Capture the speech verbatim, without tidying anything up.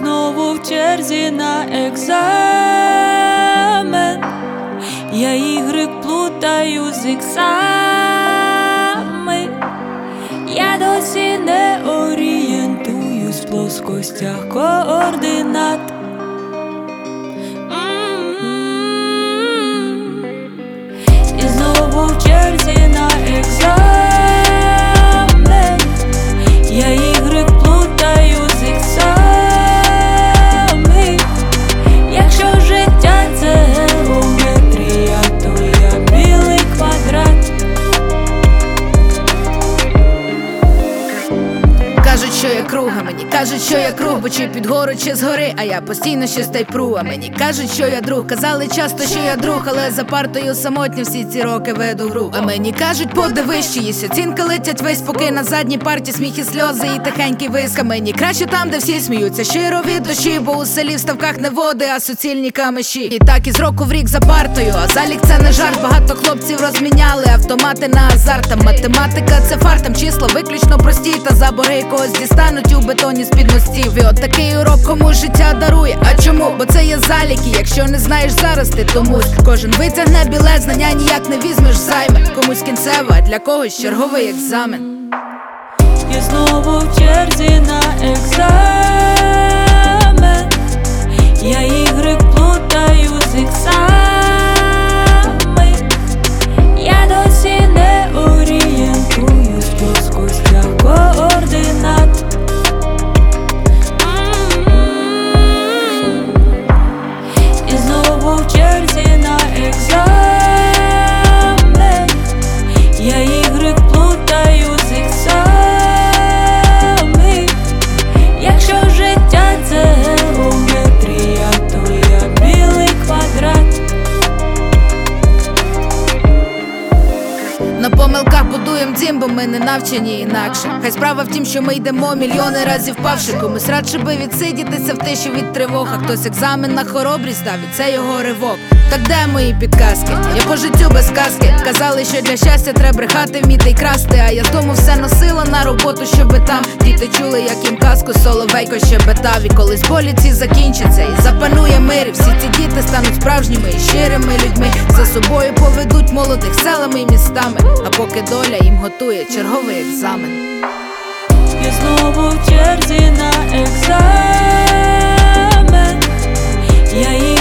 знову в черзі на екзамен. Я ігри плутаю з іксами. Я досі не орієнтуюсь в плоскостях координат. М-м-м. І знову в черзі на екзамен. Я ігри плутаю з іксами. Якщо життя це геометрія, то я білий квадрат. Кажуть, що я круг, а мені кажуть, що я круг, бо чи під гору, чи згори, а я постійно щось тайпру. А мені кажуть, що я друг, казали часто, що я друг, але за партою самотньо всі ці роки веду гру. А мені кажуть, подивись, чиїсь оцінки летять весь, поки на задній парті сміх і сльози і тихенький виск. А мені краще там, де всі сміються щиро від душі, бо у селі в ставках не води, а суцільні камеші. І так із року в рік за партою, а залік це не жарт. Багато хлопців розміняли автомати на азарт. А математика це фарт, там числа виключно прості, та за борги когось дістануть у бетоні з-під мостів. І от такий урок кому життя дарує. А чому? Бо це є заліки, якщо не знаєш зараз, ти томусь. Кожен витягне білет, знання ніяк не візьмеш займе. Комусь кінцева, а для когось черговий екзамен. Я знову в черзі на екзамен. Я ігри плутаю з іксами. Я досі не орієнтуюсь в плоскостях координат. М-м-м. І знову в черзі на екзамен. Я ігри плутаю з іксами. Якщо життя це геометрія, то я білий квадрат. На помилках будуєм дім, бо ми не навчені інакше. Хай справа в тім, що ми йдемо мільйони разів впавши. Комусь радше би відсидітися в тиші від тривог. А хтось екзамен на хоробрість дав, і це його ривок. Так де мої підказки? Я по життю без казки. Казали, що для щастя треба брехати, вміти й красти. А я з дому все носила на роботу, щоби там діти чули, як їм казку соловейко щебетав. І колись болі ці закінчаться, і запанує мир. І всі ці діти стануть справжніми і щирими людьми. За собою поведуть молодих селами і містами. А поки доля їм готує черговий екзамен. Я знову в черзі на екзамен. Я